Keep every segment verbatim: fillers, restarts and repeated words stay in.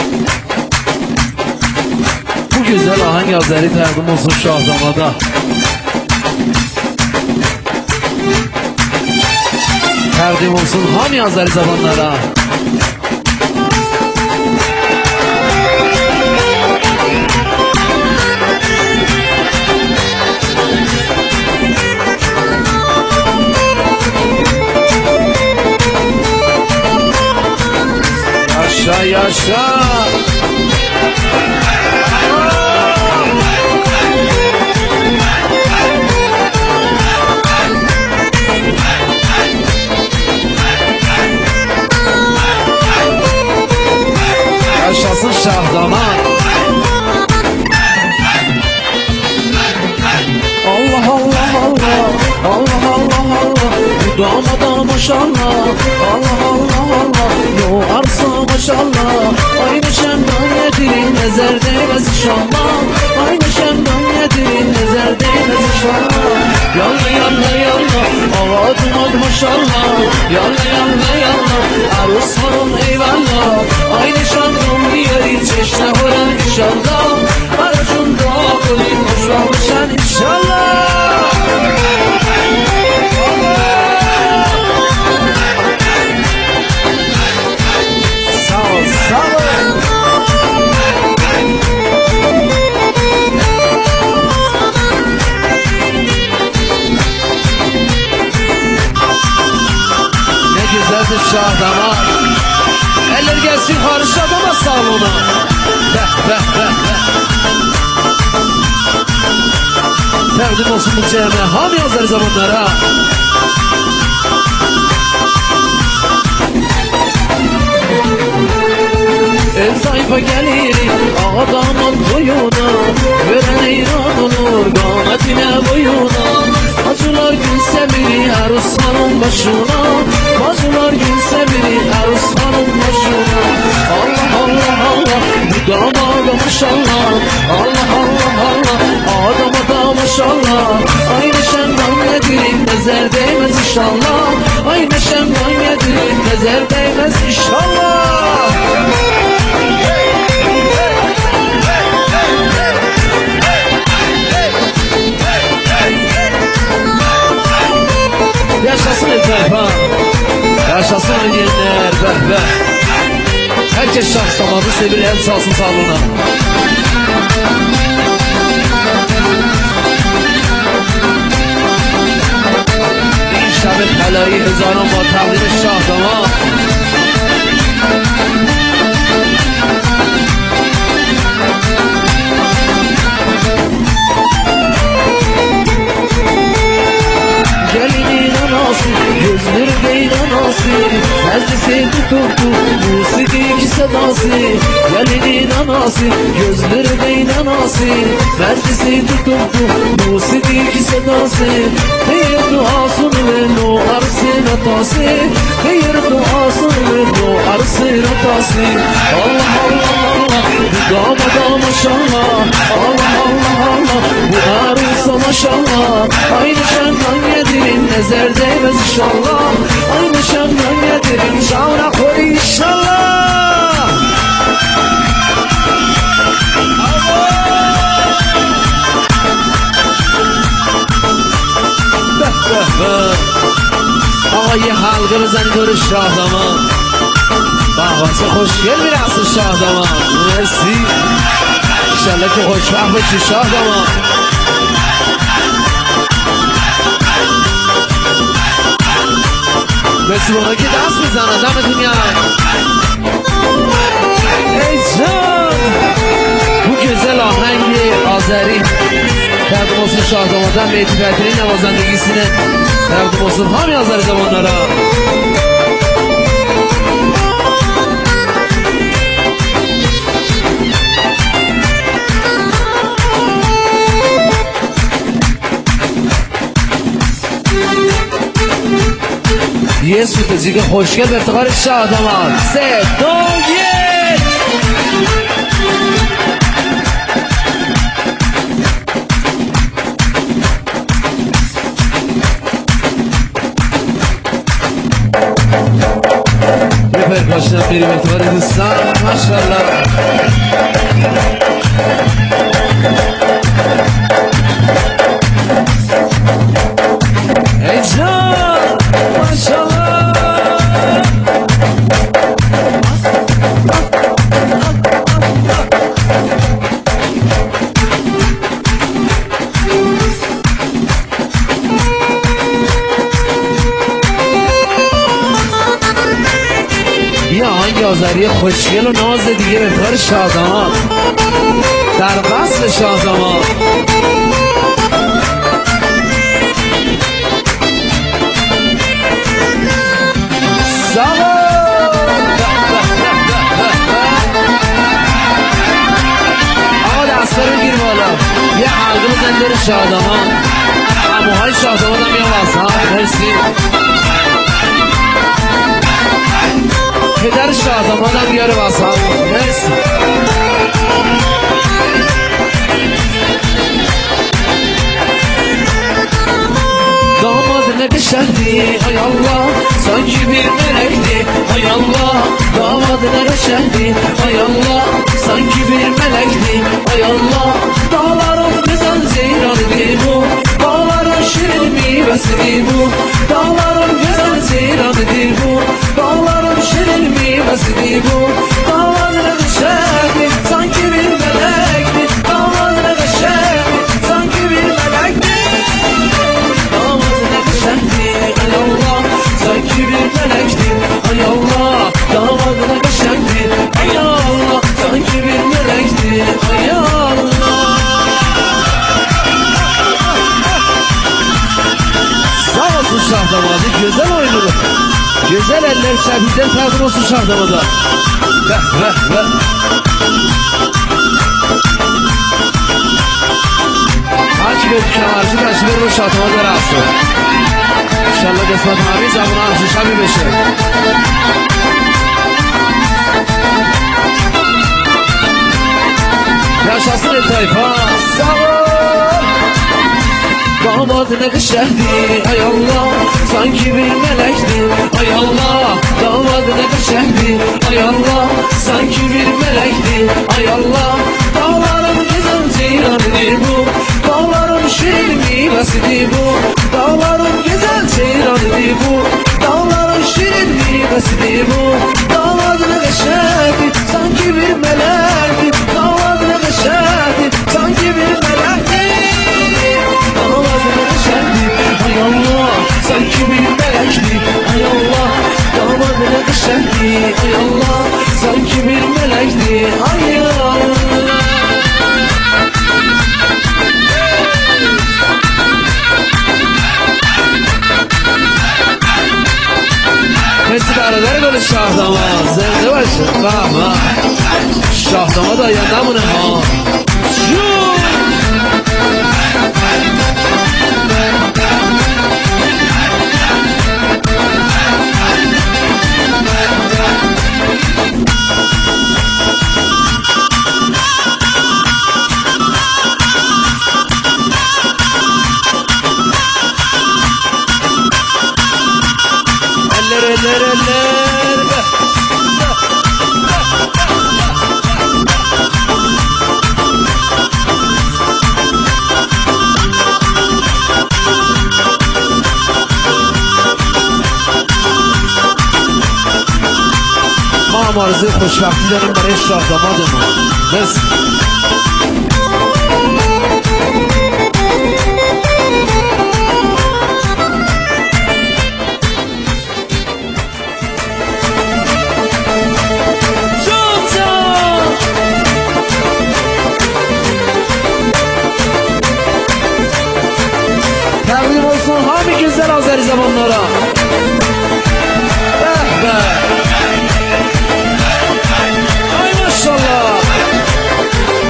Bu güzel ahang Azeri təqdim olsun Şahdamada. Təqdim olsun hamı Azeri zamanlara. Yaşa yaşa. Yaşasın Şahdamad. Allah Allah Allah, Allah Allah Allah, bu damada maşallah. Allah Allah Allah, yo arsa maşallah. Aynı şemdan yedirin nezer değmez inşallah. Aynı şemdan yedirin nezer değmez inşallah. Yalla yalla yalla, avadım ad maşallah. Yalla yalla yalla, arus hanım eyvallah. Aynı şemdan yerin çeşne horan inşallah. Aracında kulin hoşlanmışan inşallah. Şahdamad. Eller gelsin yukarı Şahdamad salona. Beh beh beh beh. Təqdim olsun bu cəmə hamı Azeri zamanlara. El tayfa gelir adamın boyuna, gören eyran olur qametine boyuna. Acılar gülse biri Aruslanın başına, acılar gülse biri Aruslanın başına. Allah Allah Allah, bu damada maşallah. Allah Allah Allah, adama da maşallah. Aynı şemdan yedirin nezer değmez inşallah. Aynı şemdan yedirin nezer değmez inşallah. Yaşasın etrafa, yaşasın oynayanlar, beh beh. Herkes Şahdamadı sevir, el salsın salona. Bir şabit halayı hızarın var, təqdim Şahdamad. Gelinin anası, gözleri değil anası. Meclisi tuturdu, musiki iki sedası. Gelinin anası, gözleri değil anası. Meclisi tuturdu, musiki iki sedası. Hayır duasını ver o arısın atası. Hayır duasını ver o arısın atası. Allah Allah Allah, bu damada maşallah. Allah Allah Allah, bu arısa maşallah. Aynı şemdan yedirin nezer değmez inşallah. Aynı şemdan yedirin şavra koy inşallah. Beh beh beh. Ağayı halkımızdan görüş Şahdamad. Bağvası hoş gel bir asıl Şahdamad. Mersi. İnşallah ki hoşbah bıçı Şahdamad. Mersi bana ki dans bizden adam dünya. Ey can, bu güzel ahengi Azeri təqdim olsun Şahdamad'dan Mehdi Fəthi'nin navazandigisine təqdim olsun hamı Azeri zamanlara. یه سوت جیگه خوشگل به افتخار شادمان. سه دو یک. یه پرکاشن بریم اعتبار دوستان ماشاءالله. ای جان ماشاءالله. یه آهنگ آذری خوشگل و ناز دیگه به کار شادمان در وصل شادمان. آقا دسته رو بگیر بالا، یه حلقه بزن دور شادمان. اموهای شادمان هم میام واسه مرسی. پدر شادمان هم بیاره واسه مرسی. داماد نقشهدی ای الله sanki bir melekti ay Allah. Damadı naqşehdi ay Allah sanki bir melekti ay Allah. Dağların güzel zeyranıdır bu, dağların şirin meyvesidir bu. Dağların güzel zeyranıdır bu, dağların şirin meyvesidir bu. Damadı naqşehdi sanki bir melekti, damadı naqşehdi sanki bir melekti. Damadı naqşehdi ay Allah sanki bir melekti ay Allah. Damadı naqşehdi ay Allah sanki bir melekti ay Allah. Sağ olsun şah damadı, güzel oynadı. Güzel eller şehirden tadır olsun şah damadı. Veh veh veh. Hacı bir kemarcı taşı ver bu şah damadı rastı. İnşallah qismət abi zabına arzuşa bir beşi. Yaşasın el tayfa. Sağ ol. Damadı naqşehdi ay Allah sanki bir melekti ay Allah. Damadı naqşehdi ay Allah sanki bir melekti ay Allah. Dağların güzel ceyranıdır bu, dağların şirin meyvesidir bu. Dağların güzel ceyranıdır bu, dağların şirin meyvesidir bu. Damadı naqşehdi sanki bir melekti, damadı naqşehdi sanki bir melekti. Damadı naqşehdi ay Allah sanki bir melekti ay Allah. Damadı naqşehdi ay Allah sanki bir melekti ay Allah. Hepsi برادر گل شاهداماد زنده باشه. بابا شاهداماد آینده‌مونه ها. eller eller eller ما هم آرزوی خوشبختی داریم برای شاه دامادمون. مرسی. تقدیم olsun همه güzel Azeri zamanlara. Be be. Ay maşallah.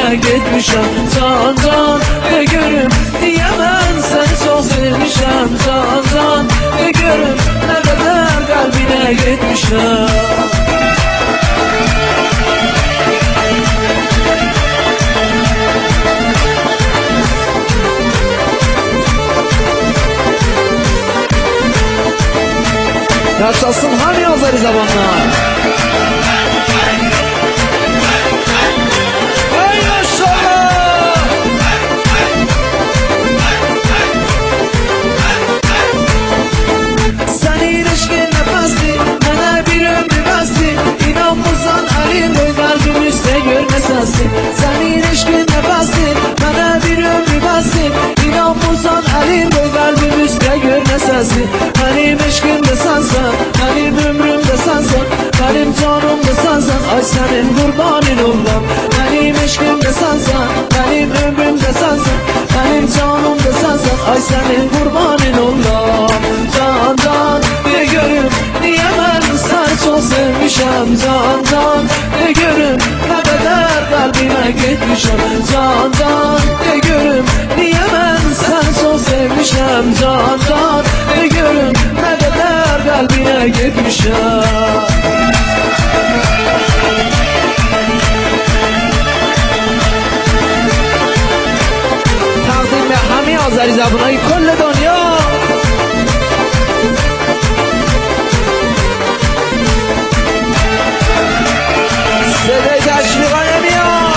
kalbine gitmişim. Can can de görüm diye ben seni çok sevmişim. Can can de görüm ne kadar kalbine gitmişim. Yaşasın hani Azeri zamanlar. Ey maşallah. Senin aşkın nefesli, bana bir ömrü besti. İnanmırsan elim boy kalbimizde görmesesin. Senin aşkın nefesli, bana bir ömrü besti. İnanmırsan elim boy kalbimizde görmesesin. Benim aşkım da sensen, benim ömrüm de sensen, benim canım da sensen. Ay senin kurbanın olam. Benim aşkım da sensen, benim ömrüm de sensen, benim canım da sensen. Ay senin kurbanın olam. Can can de görüm niye ben seni çok sevmişim. Can can de görüm ne kadar kalbime gitmişim. Can can de görüm niye ben seni çok sevmişim. Can can de görüm ne kadar kalbine gitmişim. تقدیم به همه آذری زبانهای کل دنیا. صدای تشویقا نمیاد.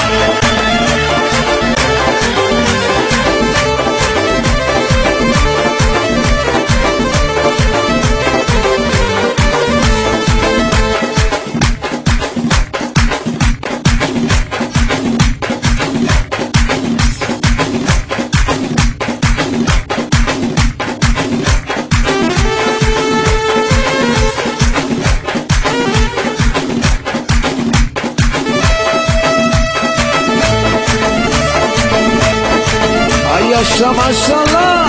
Yaşa maşallah.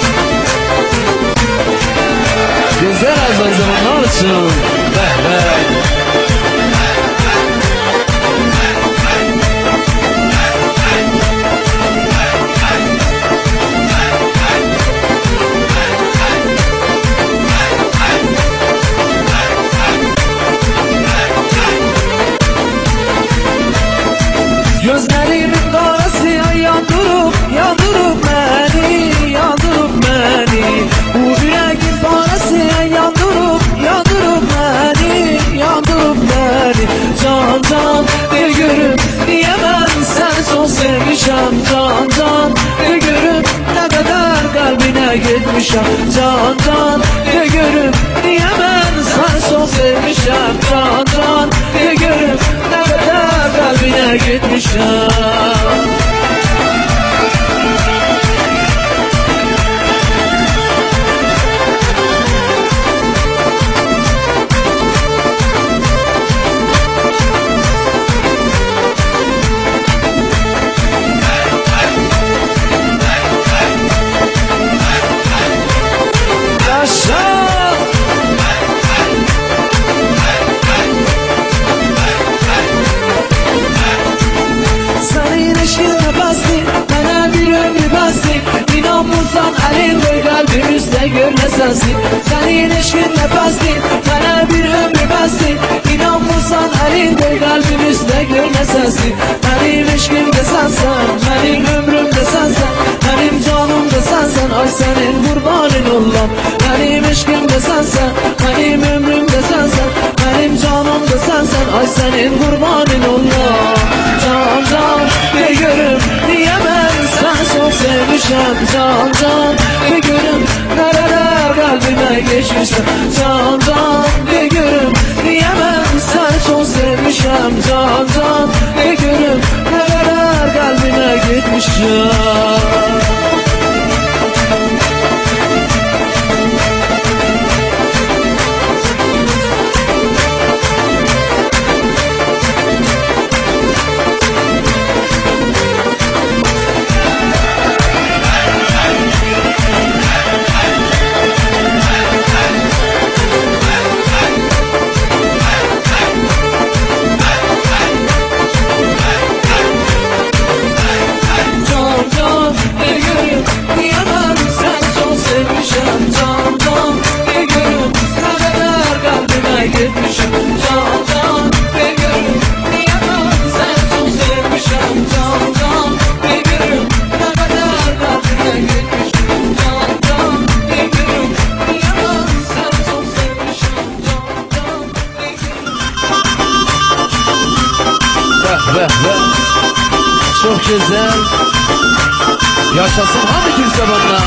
Güzel azay zamanlar için. Beh beh. Gözlerimin karası yandırıp yandırıp beni, yandırıp beni. Bu yüreğin parası yandırıp yandırıp beni, yandırıp beni. Can can de görüm niye ben seni çok sevmişim. Can can de görüm ne kadar kalbine gitmişim. Can can de görüm niye ben seni çok sevmişim. Can can de görüm ne kadar kalbine gitmişim. İnanmırsan elin boy kalbimizde görmesensin. Senin eşkin nefesli, bana bir ömrü bessin. İnanmırsan elin boy kalbimizde görmesensin. Benim eşkim de sensen, benim ömrüm de sensen, benim canım da sensen. Ay senin kurbanın olam. Benim eşkim de sensen, benim ömrüm de sensen, benim canım da sensen. Ay senin kurbanın olam. Can can de görüm niye ben seni çok sevmişim. Can can de görüm nereler kalbime geçmişim. Can can de görüm niye ben seni çok sevmişim. Can can de görüm nereler kalbime gitmişim. be be. Çok güzel. Yaşasın hadi kimse bana.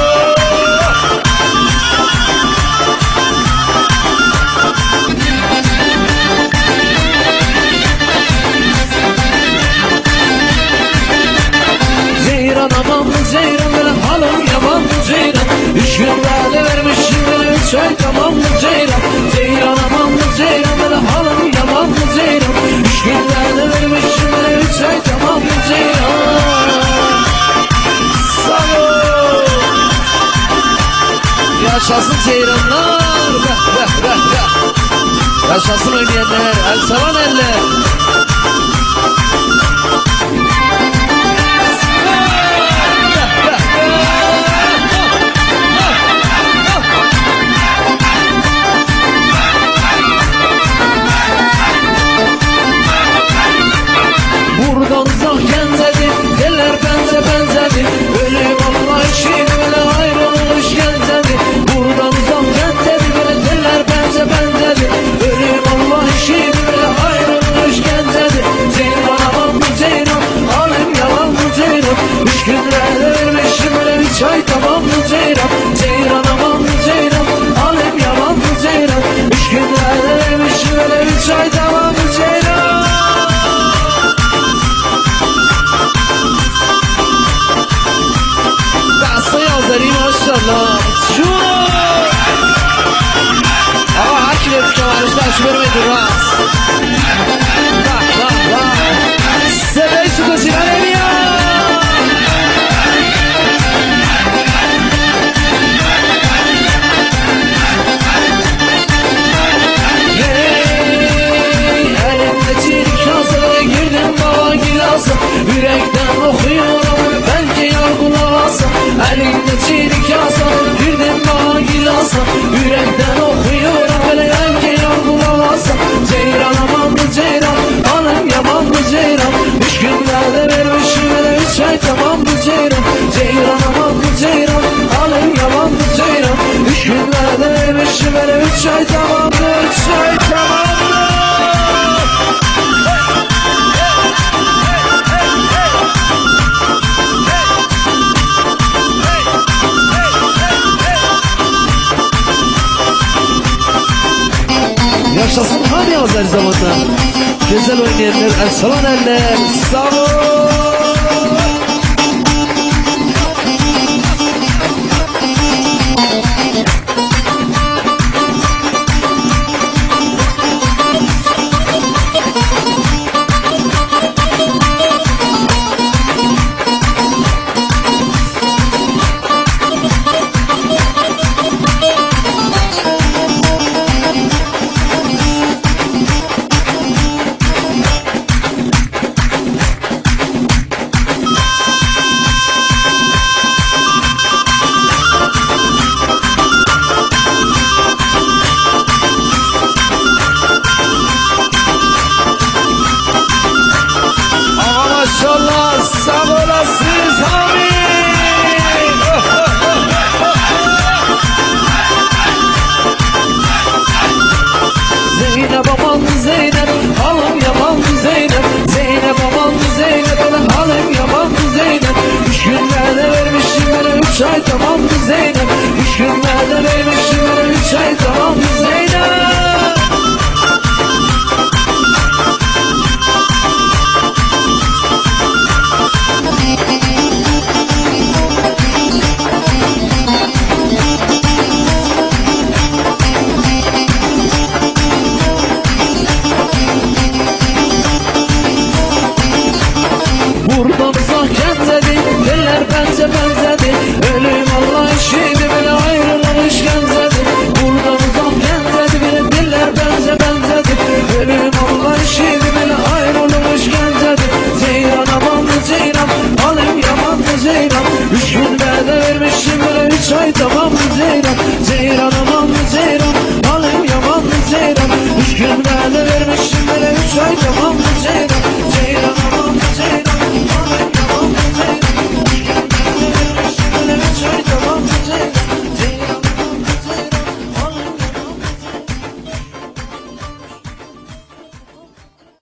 Ceyran aman Ceyran böyle halım yaman Ceyran. Üç gün vade vermişim böyle üç ay tamam mı Ceyran. Ceyran aman Ceyran böyle halım yaman Ceyran. Üç gün vade vermişim böyle üç ay tamam mı Ceyran. Sağ ol. Yaşasın Ceyranlar be be be be. Yaşasın oynayanlar el salan eller. Buradan uzak genzedim, eller benze benzedim. Ölüm Allah işini böyle ayrılmış genzedim. Buradan uzak genzedim, böyle eller benze benzedim. Ölüm Allah işini böyle ayrılmış genzedim. Ceyran aman mı Ceyran, alem yalan mı Ceyran. Üç günlerde vermişim böyle üç ay tamam mı Ceyran. Ceyran aman mı Ceyran, alem yalan mı Ceyran. Üç günlerde vermişim böyle üç ay tamam mı Ceyran. Yazarım maşallah. Şu ama hakim et kemaliste aç vermedi rast. Bak bak bak. Sebey su kızına ne ya? Hey, elimde çelik kasaya girdim baba gilasa. Yürekten okuyorum belki yargılamasa. Elimde çelik kasa, girdim bana gilasa. Yürekten okuyorum hele belki yargılamasa. Ceyran aman mı Ceyran, alem yaman mı Ceyran. Üç günlerde vermişim hele üç ay tamam mı Ceyran. Ceyran aman mı Ceyran, alem yaman mı Ceyran. Üç günlerde vermişim hele üç ay tamam mı, üç ay tamam mı. Yaşasın hadi yazar zamanda. Güzel oynayanlar el salan eller. Sağ ol. Maşallah sağ olasınız amin. Zeynep aman Zeynep, halım yaman Zeynep. Zeynep aman Zeynep, halım yaman Zeynep. Üç günlerde vermişim böyle üç ay tamam mı Zeynep. Üç günlerde vermişim böyle üç ay tamam mı Zeynep. Buradan uzak genzedim, eller benze benzedi. Ölüm Allah işini böyle ayrılmış genzedim. Buradan